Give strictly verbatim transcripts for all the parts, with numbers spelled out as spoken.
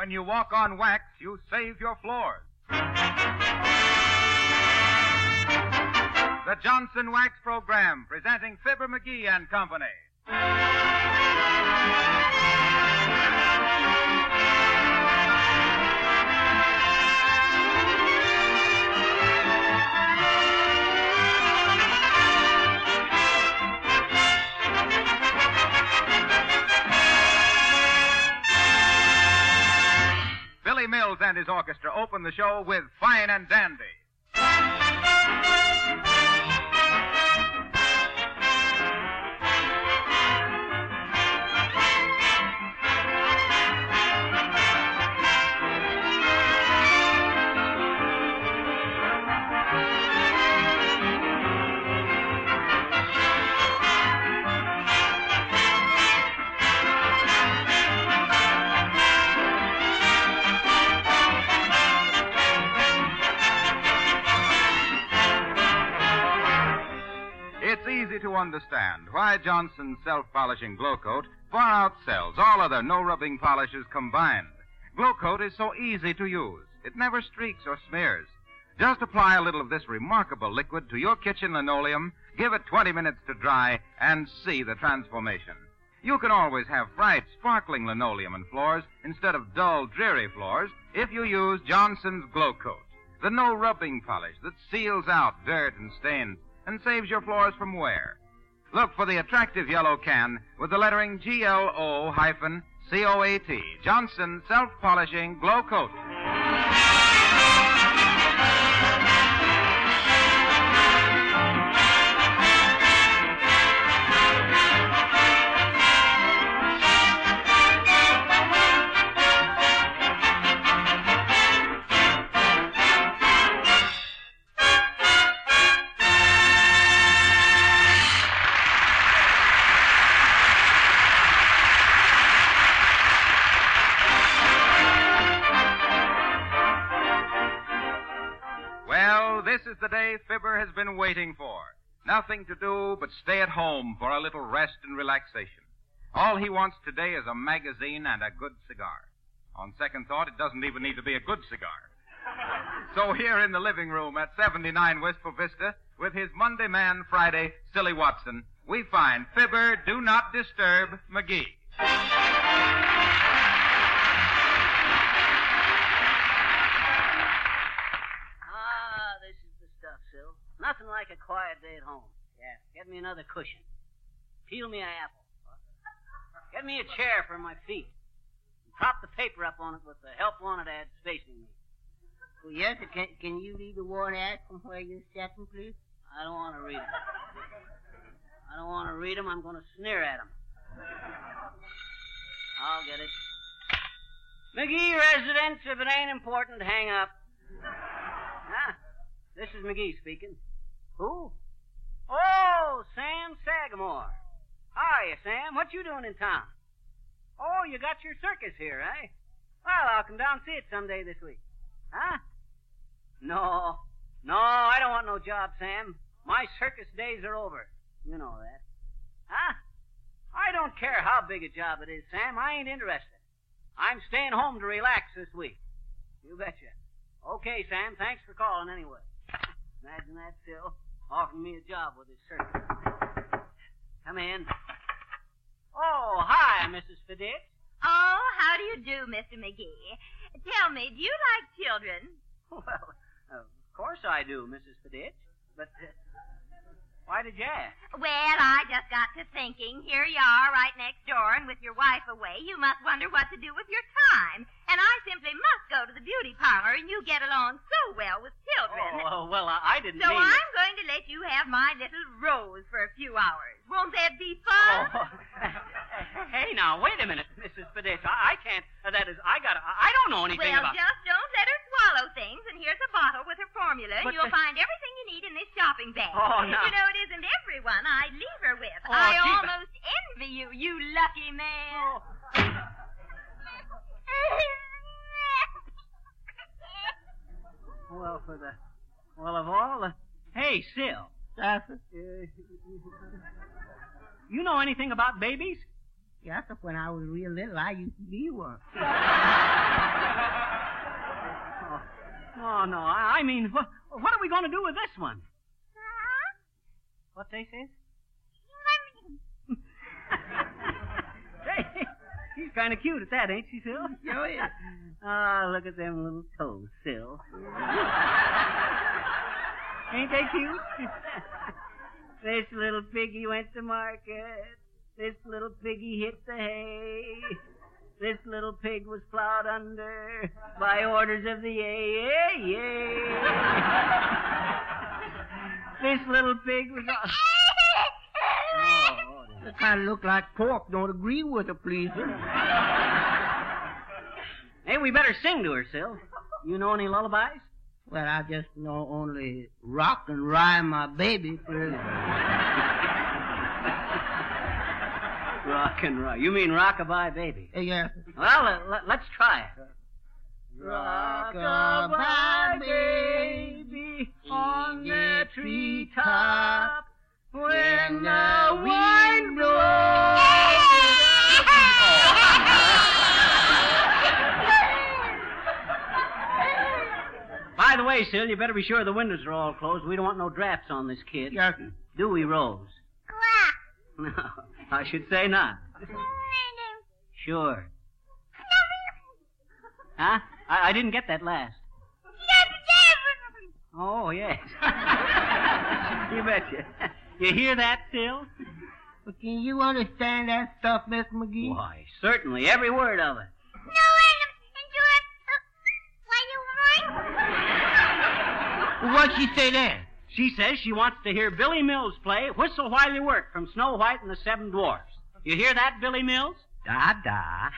when you walk on wax, you save your floors. The Johnson Wax Program, presenting Fibber McGee and Company. Billy Mills and his orchestra open the show with Fine and Dandy. It's easy to understand why Johnson's self-polishing Glow Coat far outsells all other no-rubbing polishes combined. Glow Coat is so easy to use. It never streaks or smears. Just apply a little of this remarkable liquid to your kitchen linoleum, give it twenty minutes to dry, and see the transformation. You can always have bright, sparkling linoleum and floors instead of dull, dreary floors if you use Johnson's Glow Coat, the no-rubbing polish that seals out dirt and stains and saves your floors from wear. Look for the attractive yellow can with the lettering G L O C O A T, Johnson Self-Polishing Glow Coat. This is the day Fibber has been waiting for. Nothing to do but stay at home for a little rest and relaxation. All he wants today is a magazine and a good cigar. On second thought, it doesn't even need to be a good cigar. So here in the living room at seventy-nine Wistful Vista, with his Monday man, Friday, Silly Watson, we find Fibber Do Not Disturb McGee. Nothing like a quiet day at home. Yeah. Get me another cushion. Peel me an apple. Get me a chair for my feet. And prop the paper up on it with the help wanted ads facing me. Well, yes, can, can you read the warrant ad from where you're sitting, please? I don't want to read them. I don't want to read them. I'm going to sneer at them. I'll get it. McGee residence, if it ain't important, hang up. Huh? This is McGee speaking. Who? Oh, Sam Sagamore. How are you, Sam? What you doing in town? Oh, you got your circus here, eh? Well, I'll come down and see it someday this week. Huh? No. No, I don't want no job, Sam. My circus days are over. You know that. Huh? I don't care how big a job it is, Sam. I ain't interested. I'm staying home to relax this week. You betcha. Okay, Sam. Thanks for calling anyway. Imagine that, Phil, offering me a job with his circus. Come in. Oh, hi, Missus Fiditch. Oh, how do you do, Mister McGee? Tell me, do you like children? Well, of course I do, Missus Fiditch. But uh, why did you ask? Well, I just got to thinking. Here you are, right next door, and with your wife away, you must wonder what to do with your time. And I simply must go to the beauty parlor, and you get along so well with children. Oh, well, I didn't so mean... So I'm that... going to let you have my little Rose for a few hours. Won't that be fun? Oh. Hey, now, wait a minute, Missus Fiditch. I, I can't... Uh, that is, I got I don't know anything well, about... Well, just don't let her swallow things, and here's a bottle with her formula, and but you'll the... find everything you need in this shopping bag. Oh, no. You know, it isn't everyone I leave her with. Oh, I gee, almost but... envy you, you lucky man. Oh. Well, for the... Well, of all the... Hey, Sil. Arthur? Uh, you know anything about babies? Yes, when I was real little, I used to be one. Oh, no, I I mean, what, what are we going to do with this one? Huh? What they say? Hey, she's kind of cute at that, ain't she, Sil? Oh, yeah. Oh, look at them little toes, Sil. Ain't they cute? This little piggy went to market. This little piggy hit the hay. This little pig was plowed under by orders of the A A A. This little pig was... Oh, That kind of look like pork. Don't agree with her, please. hey, we better sing to her, Sil. You know any lullabies? Well, I just know only rock and rhyme my baby, please. Rock and roll. You mean rockabye baby? Uh, yeah. Well, uh, let, let's try it. Rock-a-bye baby on the treetop when the wind blows. By the way, Sil, you better be sure the windows are all closed. We don't want no drafts on this kid. Yes. Do we, Rose? Quack. No, I should say not. Sure. Huh? I, I didn't get that last. Oh, yes. You betcha. You hear that, Sil? But can you understand that stuff, Miss McGee? Why, certainly, every word of it. What'd she say then? She says she wants to hear Billy Mills play Whistle While You Work from Snow White and the Seven Dwarfs. You hear that, Billy Mills? Da da.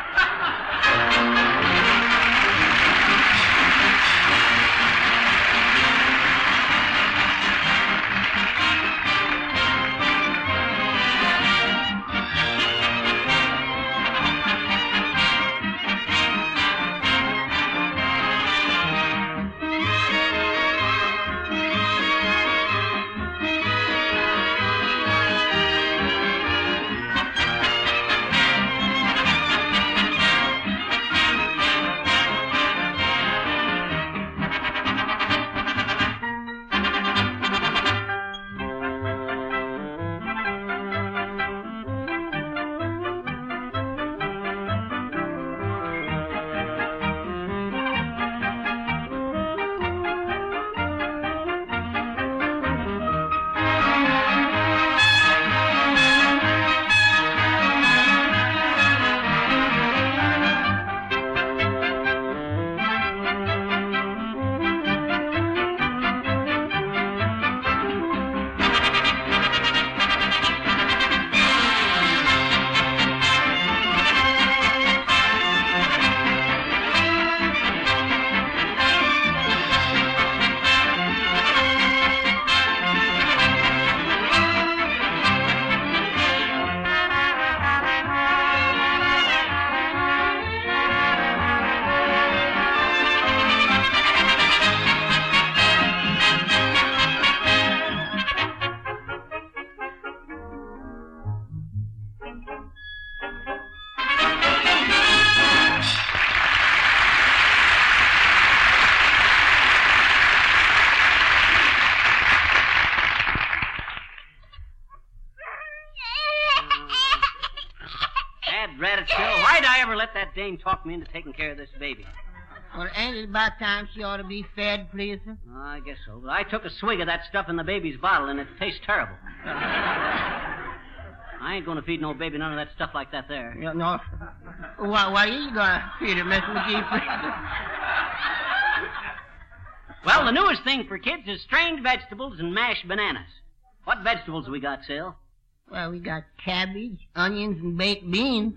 Why'd I ever let that dame talk me into taking care of this baby? Well, ain't it about time she ought to be fed, please? Sir? Oh, I guess so. But I took a swig of that stuff in the baby's bottle, and it tastes terrible. I ain't going to feed no baby none of that stuff like that there. Yeah, no. Why, why are you going to feed it, Miss McGee, please? Well, the newest thing for kids is strained vegetables and mashed bananas. What vegetables we got, Sil? Well, we got cabbage, onions, and baked beans.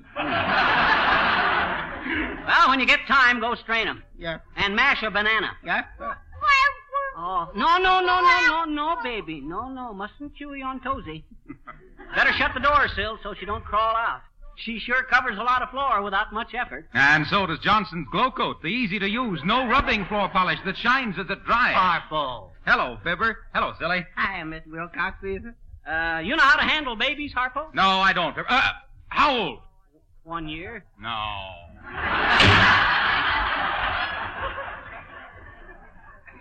Well, when you get time, go strain them. Yeah. And mash a banana. Yeah. Oh, no, no, no, no, no, no, baby. No, no, mustn't chewy on Tozy. Better shut the door, Sil, so she don't crawl out. She sure covers a lot of floor without much effort. And so does Johnson's Glow Coat, the easy-to-use, no-rubbing floor polish that shines as it dries. Harpo. Hello, Fibber. Hello, Silly. Hi, Miss Wilcox, please. Uh, you know how to handle babies, Harpo? No, I don't. Fibber. Uh, how old? One year. No.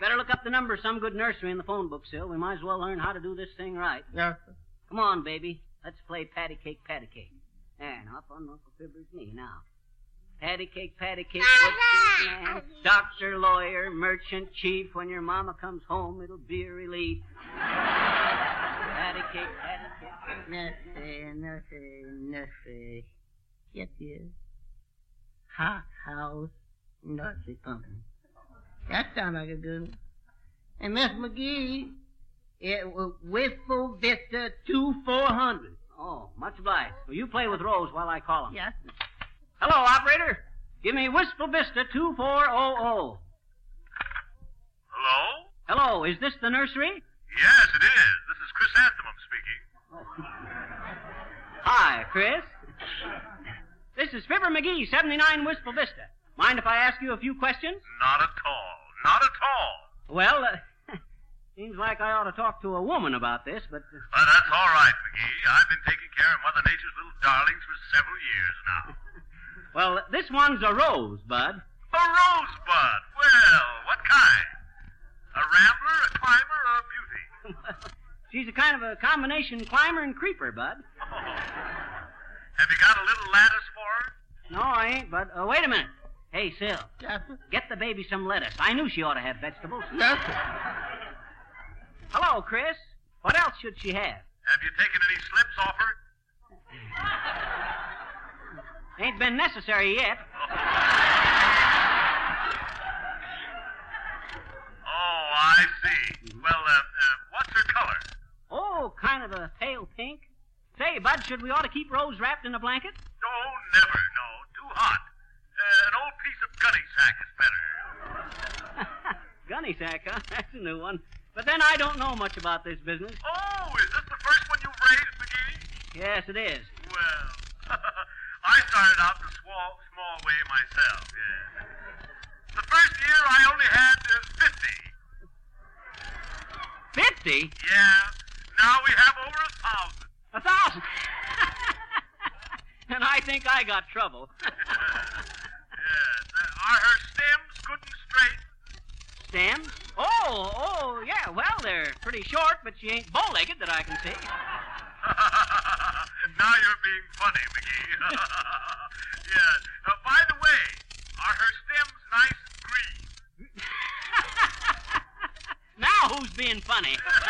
better look up the number of some good nursery in the phone book, Sil. We might as well learn how to do this thing right. Yes, sir. Come on, baby. Let's play patty cake, patty cake. There, now up on Uncle Fibber's knee now. Patty cake, patty cake, what's his man? Doctor, lawyer, merchant, chief. When your mama comes home, it'll be a relief. Patty cake, patty cake. Nursery, nursery, nursery. Yes, yes. Hot house nursery company. That sounds like a good one. And Miss McGee, it was Wistful Vista two four hundred. Oh, much obliged. Well, you play with Rose while I call him. Yes. Hello, operator. Give me Wistful Vista two four hundred. Hello? Hello, is this the nursery? Yes, it is. This is Chrysanthemum speaking. Hi, Chris. This is Fibber McGee, seventy-nine Wistful Vista. Mind if I ask you a few questions? Not at all. Not at all. Well, uh, seems like I ought to talk to a woman about this, but... Uh... Well, that's all right, McGee. I've been taking care of Mother Nature's little darlings for several years now. Well, this one's a rosebud. A rosebud? Well, what kind? A rambler, a climber, or a beauty? She's a kind of a combination climber and creeper, Bud. Oh. Have you got a little lattice for her? No, I ain't, but uh, wait a minute. Hey, Sil. Yes, sir. Get the baby some lettuce. I knew she ought to have vegetables. Yes, sir. Hello, Chris. What else should she have? Have you taken any slips off her? Ain't been necessary yet. Oh, I see. Well, uh, uh, what's her color? Oh, kind of a pale pink. Say, Bud, should we ought to keep Rose wrapped in a blanket? No, never, no. Too hot. Uh, an old piece of gunny sack is better. Gunny sack, huh? That's a new one. But then I don't know much about this business. Oh, is this the first one you've raised, McGee? Yes, it is. Well, I started out the small, small way myself, yes. The first year I only had uh, fifty. Fifty? Yeah. Now we have over a thousand. A thousand? And I think I got trouble. Yes. Uh, are her stems good and straight? Stems? Oh, oh, yeah. Well, they're pretty short, but she ain't bow-legged that I can see. Now you're being funny, McGee. Yes. Uh, by the way, are her stems nice and green? Now who's being funny?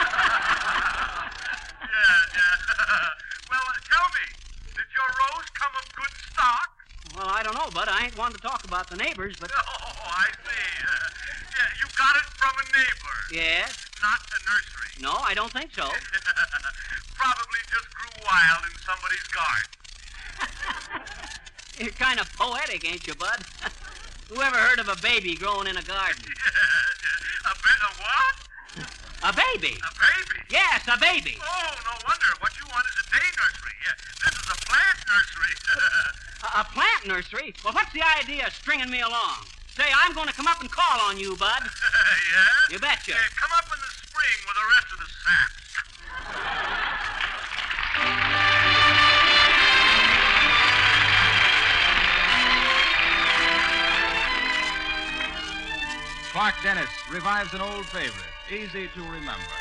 Yeah, yeah. Well, uh, tell me, did your rose come of good stock? Well, I don't know, Bud. I ain't one to talk about the neighbors, but... Oh, I see. Uh, yeah, you got it from a neighbor. Yes? Not a nursery. No, I don't think so. Probably just grew wild in somebody's garden. You're kind of poetic, ain't you, Bud? Who ever heard of a baby growing in a garden? Yeah, a, ba- a what? A baby? A baby? Yes, a baby. Oh, no wonder. What you want is a day nursery. Yeah, this is a plant nursery. A, a plant nursery? Well, what's the idea of stringing me along? Say, I'm going to come up and call on you, Bud. Yeah? You betcha. Yeah, come up in the spring with the rest of the saps. Clark Dennis revives an old favorite, easy to remember.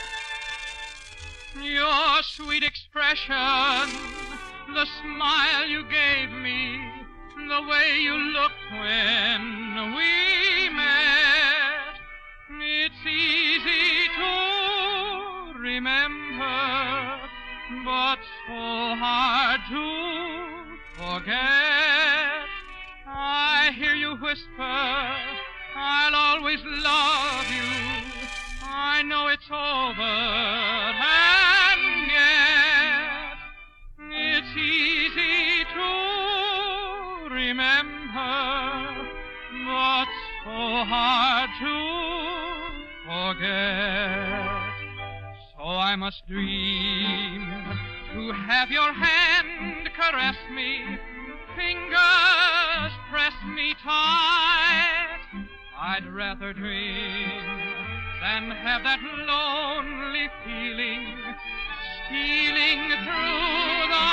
Your sweet expression, the smile you gave me, the way you looked when we met. It's easy to remember, but so hard to forget. I hear you whisper, I'll always love you. I know it's over, and yet it's easy to remember, but so hard to forget. So I must dream to have your hand caress me, fingers press me tight. I'd rather dream than have that lonely feeling stealing through the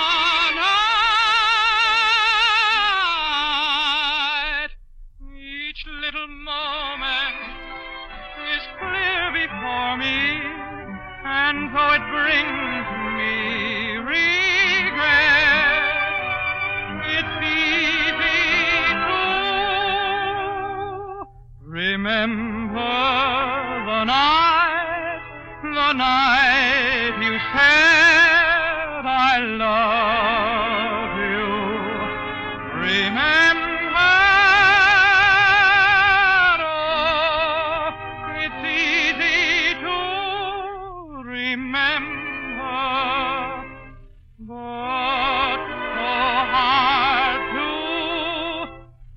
night. Each little moment is the night you said I love you. Remember, oh, it's easy to remember, but so hard to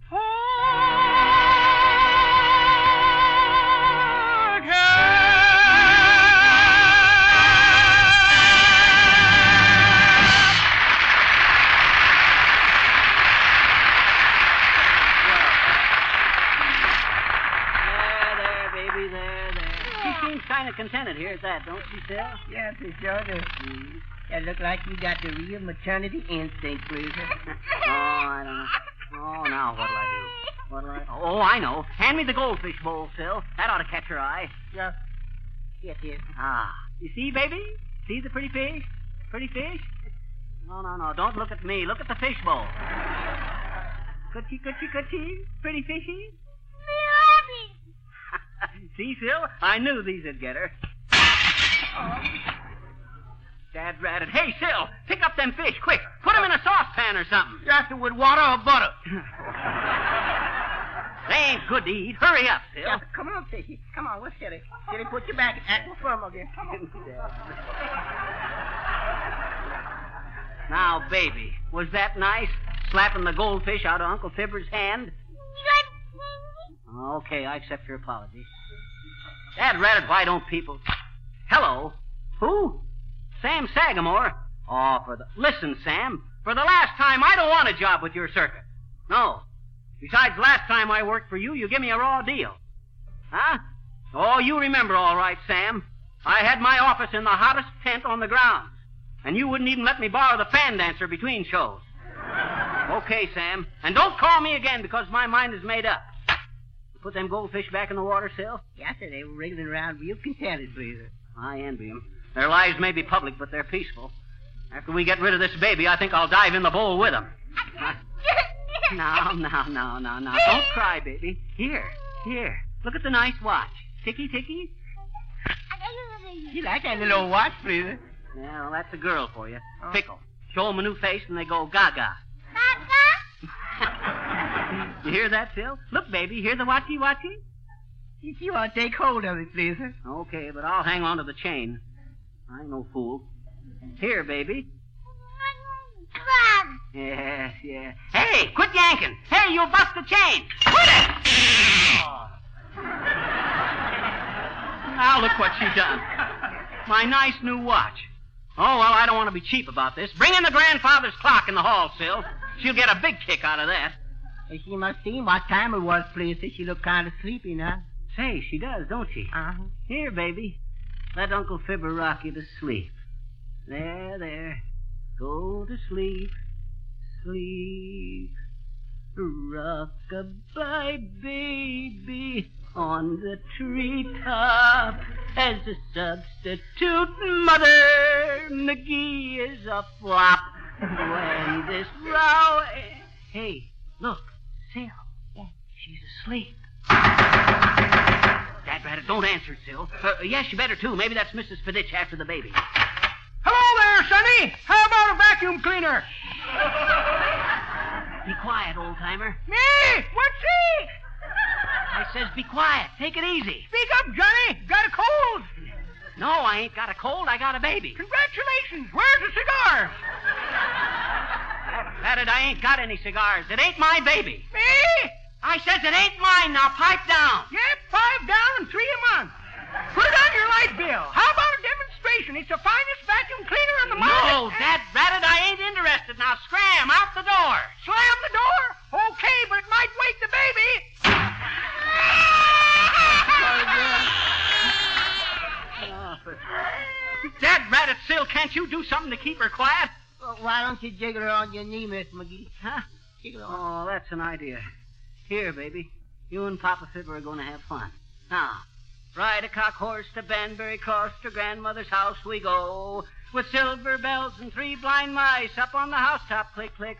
kind of contented here at that, don't you, Sil? Yes, it sure does. Mm. It look like you got the real maternity instinct, please. Oh, I don't know. Oh, now what'll I do? What'll I... Oh, I know. Hand me the goldfish bowl, Sil. That ought to catch her eye. Yes. Yes, yes. Ah. You see, baby? See the pretty fish? Pretty fish? No, no, no. Don't look at me. Look at the fish bowl. Coochie, coochie, coochie. Pretty fishy? See, Sil? I knew these would get her. Oh. Dad ratted. Hey, Sil, pick up them fish, quick. Put them in a saucepan or something. Just with water or butter. They ain't good to eat. Hurry up, Sil. Yeah, come on, Fishy. Come on, let's get it. Get it, put your back at the firm again. Come on. Now, baby, was that nice? Slapping the goldfish out of Uncle Fibber's hand? Okay, I accept your apology. Dad ratted, why don't people... Hello. Who? Sam Sagamore. Oh, for the... Listen, Sam, for the last time, I don't want a job with your circuit. No. Besides, last time I worked for you, you give me a raw deal. Huh? Oh, you remember all right, Sam. I had my office in the hottest tent on the grounds, and you wouldn't even let me borrow the fan dancer between shows. Okay, Sam. And don't call me again because my mind is made up. Put them goldfish back in the water, Sil? Yes, sir. They were wriggling around real contented, please. I envy them. Their lives may be public, but they're peaceful. After we get rid of this baby, I think I'll dive in the bowl with them. Now, now, now, now, now. Don't cry, baby. Here, here. Look at the nice watch. Ticky, ticky. You like that little watch, please? Yeah, well, that's a girl for you. Oh. Pickle. Show them a new face and they go gaga. You hear that, Sil? Look, baby, hear the watchy-watchy? If you want to take hold of it, please, sir. Okay, but I'll hang on to the chain. I'm no fool. Here, baby. Yes, yeah. Hey, quit yanking. Hey, you'll bust the chain. Quit it! Oh. Now look what she done. My nice new watch. Oh, well, I don't want to be cheap about this. Bring in the grandfather's clock in the hall, Sil. She'll get a big kick out of that. She must see what time it was, please. She looked kind of sleepy now. Say, she does, don't she? Uh-huh. Here, baby. Let Uncle Fibber rock you to sleep. There, there. Go to sleep. Sleep. Rock-a-bye, baby, on the treetop. As a substitute, Mother McGee is a flop. When this row... Hey, look, Sil. Yeah. She's asleep. Dad ratted, don't answer, Sil. Uh, yes, you better, too. Maybe that's Missus Fiditch after the baby. Hello there, Sonny. How about a vacuum cleaner? Be quiet, old-timer. Me? What's he? I says be quiet. Take it easy. Speak up, Johnny. Got a cold? No, I ain't got a cold. I got a baby. Congratulations. Where's the cigar? Ratted, I ain't got any cigars. It ain't my baby. Me? I says it ain't mine. Now pipe down. Yep, five down and three a month. Put it on your light bill. How about a demonstration? It's the finest vacuum cleaner on the market. No, Dad ratted, I ain't interested. Now scram out the door. Slam the door? Okay, but it might wake the baby. Dad ratted, Sil, can't you do something to keep her quiet? Well, why don't you jiggle her on your knee, Miss McGee? Huh? Jiggle her on. Oh, that's an idea. Here, baby. You and Papa Fibber are going to have fun. Now, ride a cock horse to Banbury Cross, to grandmother's house we go. With silver bells and three blind mice up on the housetop, click, click.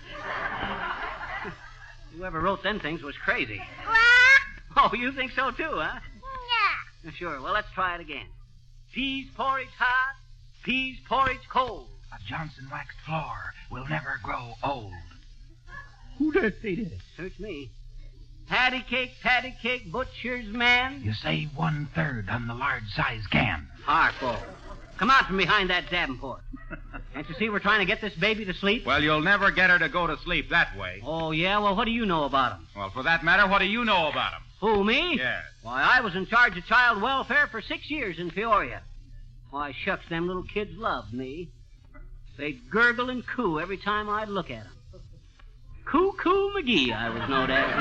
Whoever wrote them things was crazy. What? Oh, you think so too, huh? Yeah. Sure. Well, let's try it again. Peas porridge hot, peas porridge cold. A Johnson waxed floor will never grow old. Who does say that? Search me. Patty cake, patty cake, butcher's man. You save one-third on the large-size can. Harpo. Come out from behind that Davenport. Can't you see we're trying to get this baby to sleep? Well, you'll never get her to go to sleep that way. Oh, yeah? Well, what do you know about him? Well, for that matter, what do you know about him? Who, me? Yes. Why, I was in charge of child welfare for six years in Peoria. Why, shucks, them little kids loved me. They'd gurgle and coo every time I'd look at them. Coo-Coo McGee, I was known as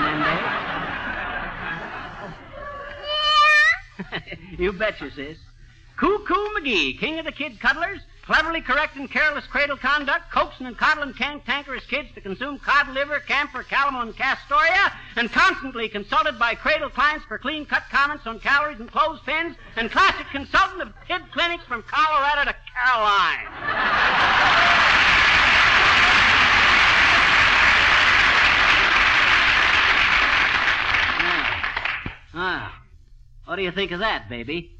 in them days. You betcha, sis. Coo-Coo McGee, king of the kid cuddlers, cleverly correcting careless cradle conduct, coaxing and coddling cantankerous kids to consume cod liver, camphor, calomel, and castoria, and constantly consulted by cradle clients for clean-cut comments on calories and clothespins, and classic consultant of kid clinics from Colorado to Caroline. Ah, what do you think of that, baby?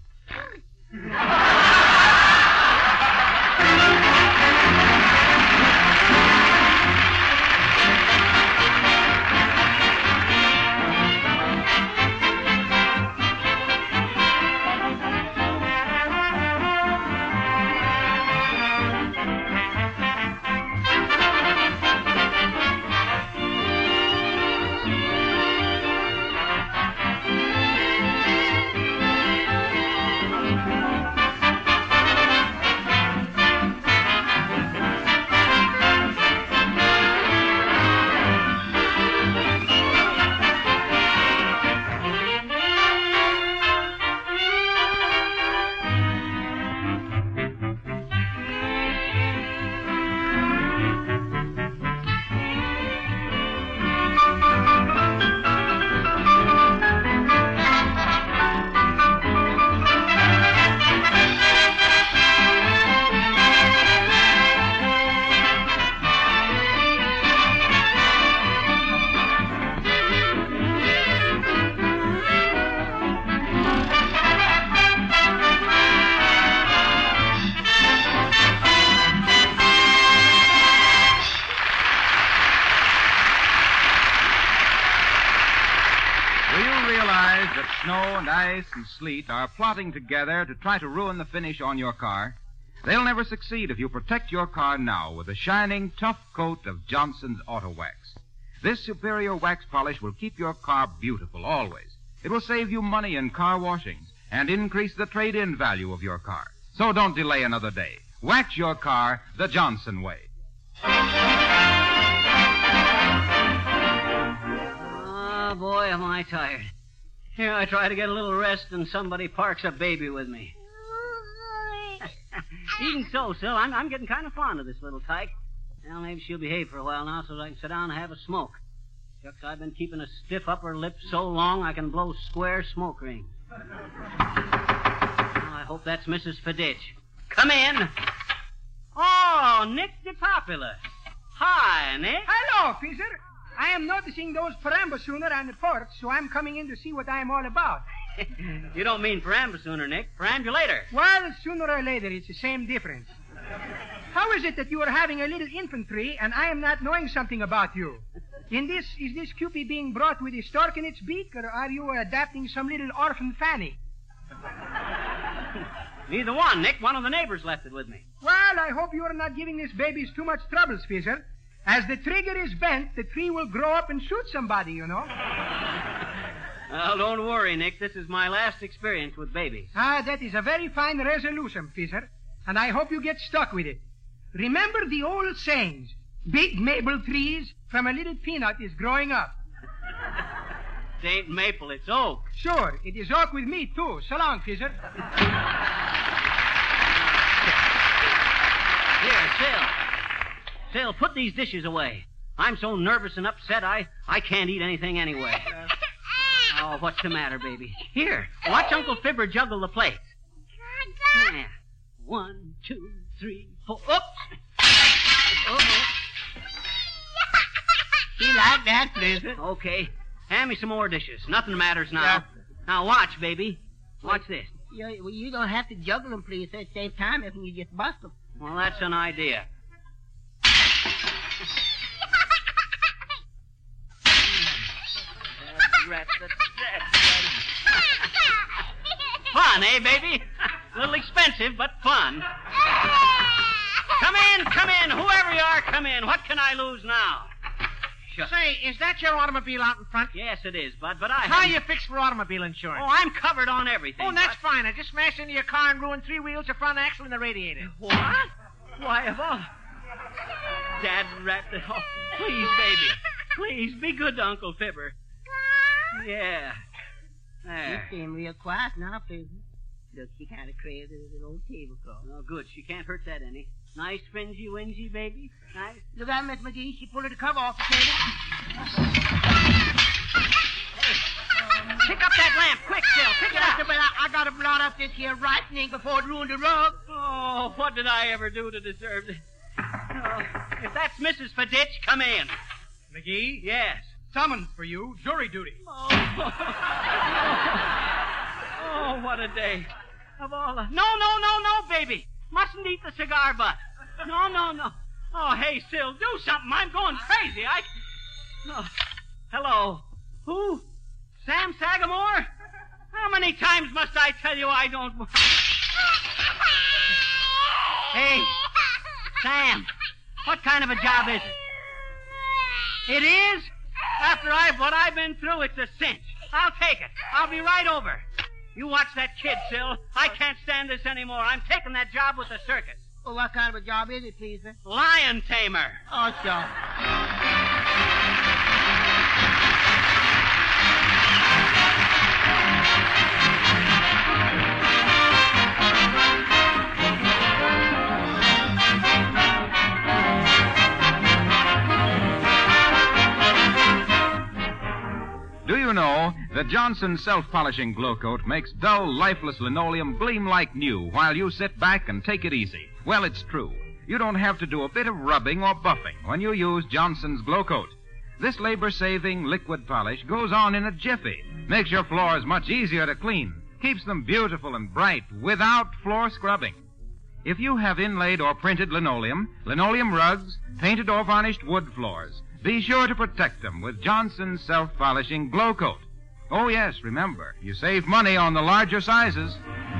Snow and ice and sleet are plotting together to try to ruin the finish on your car. They'll never succeed if you protect your car now with a shining, tough coat of Johnson's Auto Wax. This superior wax polish will keep your car beautiful always. It will save you money in car washings and increase the trade-in value of your car. So don't delay another day. Wax your car the Johnson way. Oh, boy, am I tired. Here I try to get a little rest, and somebody parks a baby with me. Even so, Sil, I'm, I'm getting kind of fond of this little tyke. Well, maybe she'll behave for a while now so that I can sit down and have a smoke. Shucks, I've been keeping a stiff upper lip so long I can blow square smoke rings. Well, I hope that's Missus Fiditch. Come in. Oh, Nick DePopula. Hi, Nick. Hello, Fisher. I am noticing those perambasooner on the porch, so I'm coming in to see what I am all about. You don't mean perambasooner, Nick. Perambulator. Well, sooner or later, it's the same difference. How is it that you are having a little infantry and I am not knowing something about you? In this, is this Cupid being brought with a stork in its beak, or are you adapting some little orphan Fanny? Neither one, Nick. One of the neighbors left it with me. Well, I hope you are not giving this baby too much trouble, Fisher. As the trigger is bent, the tree will grow up and shoot somebody, you know. Well, don't worry, Nick. This is my last experience with babies. Ah, that is a very fine resolution, Fisher, and I hope you get stuck with it. Remember the old sayings. Big maple trees from a little peanut is growing up. It ain't maple, it's oak. Sure, it is oak with me, too. So long, Fisher. Here, Sil. Sil, put these dishes away. I'm so nervous and upset, I, I can't eat anything anyway. Oh, what's the matter, baby? Here, watch Uncle Fibber juggle the plates. Yeah. One, two, three, four. Oops. Uh-oh. You like that, Fisher? Okay. Hand me some more dishes. Nothing matters now. Yeah. Now watch, baby. Watch this. You, well, you don't have to juggle them, please, at the same time if you just bust them. Well, that's an idea. Rat, that's, that's, fun, eh, baby? A little expensive, but fun. Come in, come in. Whoever you are, come in. What can I lose now? Sure. Say, is that your automobile out in front? Yes, it is, Bud, but I How haven't- you fixed for automobile insurance? Oh, I'm covered on everything. Oh, that's Bud. fine. I just smashed into your car and ruined three wheels, your front axle, and the radiator. What? Why, of all... Dad rat... Oh, please, baby. Please, be good to Uncle Fibber. Yeah. There. She's staying real quiet now, please. Look, she kind of craved an old tablecloth. Oh, good. She can't hurt that any. Nice, fringy, wingy, baby. Nice. Look out, Miss McGee. She pulled the cover off the table. Hey, pick up that lamp. Quick, Phil. Pick it up. But I, I got to blot up this here ripening before it ruined the rug. Oh, what did I ever do to deserve this? Oh, if that's Missus Faditch, come in. McGee? Yes. Summons for you. Jury duty. Oh, oh, what a day. Of all the... No, no, no, no, baby. Mustn't eat the cigar butt. No, no, no. Oh, hey, Sil, do something. I'm going crazy. I... Oh. Hello. Who? Sam Sagamore? How many times must I tell you I don't... Hey, Sam, what kind of a job is it? It is? After I've what I've been through, it's a cinch. I'll take it. I'll be right over. You watch that kid, Sil. I can't stand this anymore. I'm taking that job with the circus. Well, what kind of a job is it, please, sir? Lion tamer. Oh, sure. Do you know that Johnson's self-polishing glow coat makes dull, lifeless linoleum gleam like new while you sit back and take it easy? Well, it's true. You don't have to do a bit of rubbing or buffing when you use Johnson's glow coat. This labor-saving liquid polish goes on in a jiffy, makes your floors much easier to clean, keeps them beautiful and bright without floor scrubbing. If you have inlaid or printed linoleum, linoleum rugs, painted or varnished wood floors, be sure to protect them with Johnson's self-polishing glow coat. Oh, yes, remember, you save money on the larger sizes.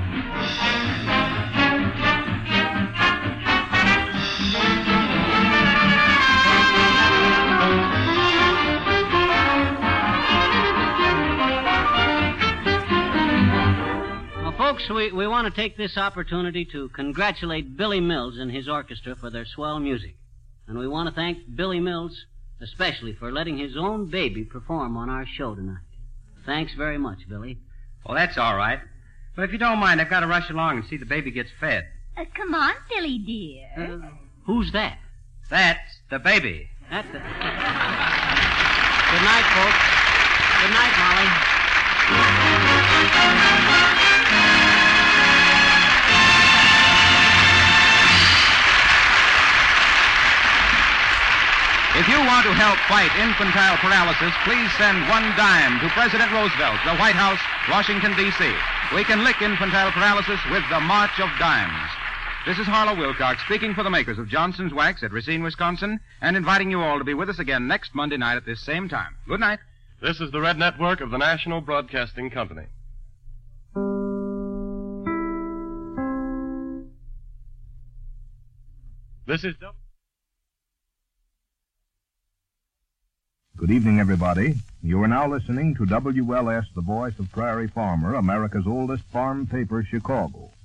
Well, folks, we, we want to take this opportunity to congratulate Billy Mills and his orchestra for their swell music. And we want to thank Billy Mills especially for letting his own baby perform on our show tonight. Thanks very much, Billy. Well, that's all right. But if you don't mind, I've got to rush along and see the baby gets fed. Uh, come on, Billy dear. Uh, who's that? That's the baby. That's the... Good night, folks. Good night, Molly. If you want to help fight infantile paralysis, please send one dime to President Roosevelt, the White House, Washington, D C We can lick infantile paralysis with the March of Dimes. This is Harlow Wilcox speaking for the makers of Johnson's Wax at Racine, Wisconsin, and inviting you all to be with us again next Monday night at this same time. Good night. This is the Red Network of the National Broadcasting Company. This is... Good evening, everybody. You are now listening to W L S, the voice of Prairie Farmer, America's oldest farm paper, Chicago.